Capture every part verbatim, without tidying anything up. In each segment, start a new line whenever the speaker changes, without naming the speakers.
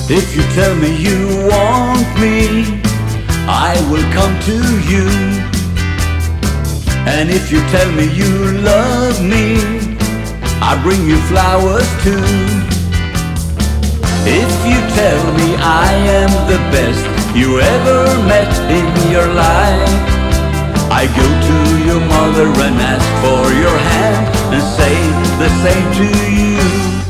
If you tell me you want me, I will come to you. And if you tell me you love me, I'll bring you flowers too. If you tell me I am the best you ever met in your life, I go to your mother and ask for your hand and say the same to you.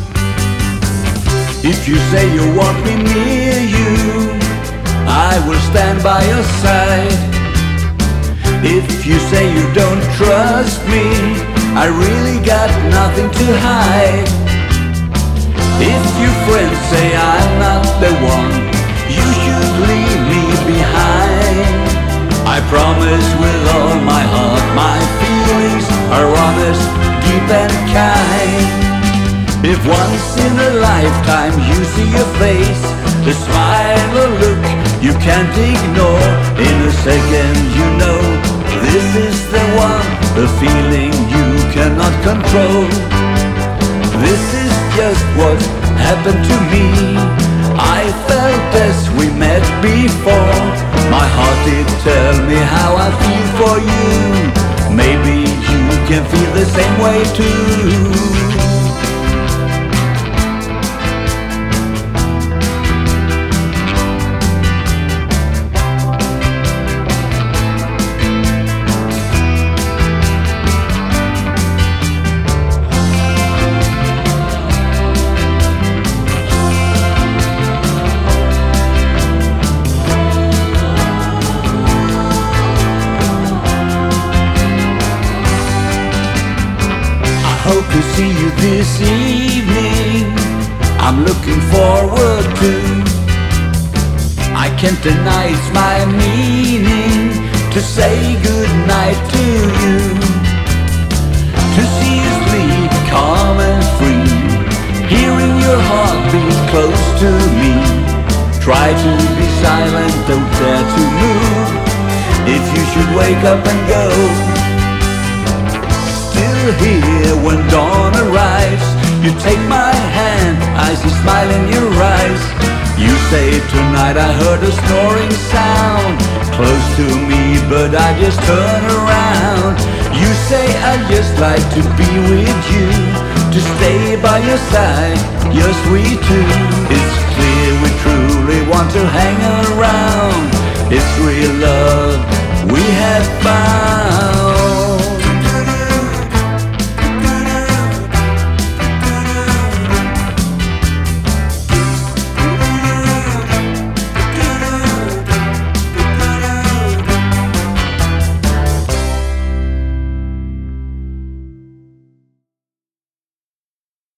If you say you want me near you, I will stand by your side. If you say you don't trust me, I really got nothing to hide. If your friends say I'm not the one, you should leave me behind. I promise with all my heart, my feelings are honest, deep and kind. If once in a lifetime you see a face, a smile or look you can't ignore, in a second you know this is the one, a feeling you cannot control. This is just what happened to me. I felt as we met before. My heart did tell me how I feel for you. Maybe you can feel the same way too. Hope to see you this evening, I'm looking forward to. I can't deny it's my meaning to say goodnight to you. To see you sleep calm and free, hearing your heartbeat close to me. Try to be silent, don't dare to move. If you should wake up and go, here when dawn arrives, you take my hand, I see smile in your eyes. You say tonight I heard a snoring sound close to me, but I just turn around. You say I'd just like to be with you, to stay by your side, you're sweet too. It's clear we truly want to hang around.